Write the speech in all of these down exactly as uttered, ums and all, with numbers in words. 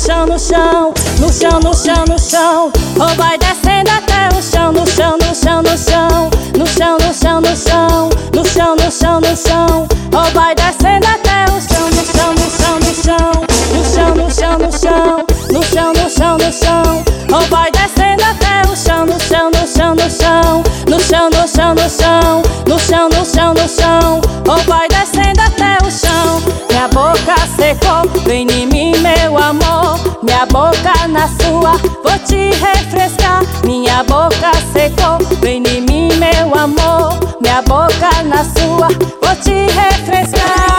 chão, no chão, no chão, no chão, no chão, ou vai descendo até o chão, no chão, no chão, no chão, no chão, no chão, no chão, no chão, no chão, no chão, ou vai descendo até o chão, no chão, no chão, no chão, no chão, no chão, no chão, no chão, no chão, no chão, ou vai descendo até o chão, no chão, no chão, no chão, no chão, no chão, no chão, no chão, no chão, no chão, ou vai descendo até o chão. Minha boca secou, vem em mim, meu amor. Minha boca na sua, vou te refrescar. Minha boca secou, vem em mim, meu amor. Minha boca na sua, vou te refrescar.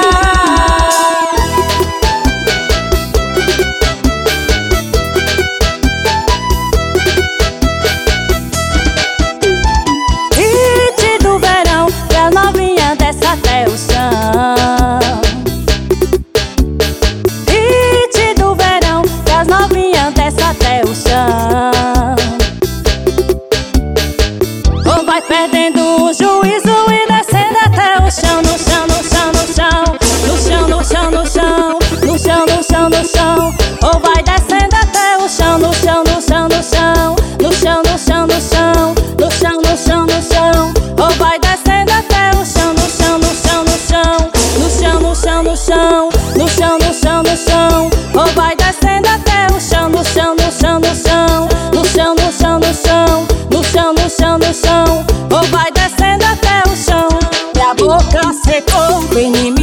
Hit do verão, que a novinha desce até o chão. Hit do verão, que as novinhas desce até o chão. Ou vai perdendo o juízo e descendo até o chão, no chão, no chão, no chão, no chão, no chão, no chão, no chão, no chão, no chão. Ou vai descendo até o chão, no chão, no chão, no chão, no chão, no chão, no chão, no chão, no chão, no chão. Ou vai descendo até o chão, no chão, no chão, no chão, no chão, no chão, no chão, no chão, no chão, no chão. Ou vai descendo até o chão, no chão, no chão, no chão, no chão, no chão, no chão, no chão, no chão, no chão. Ou vai descendo até o chão. Minha boca secou, vem em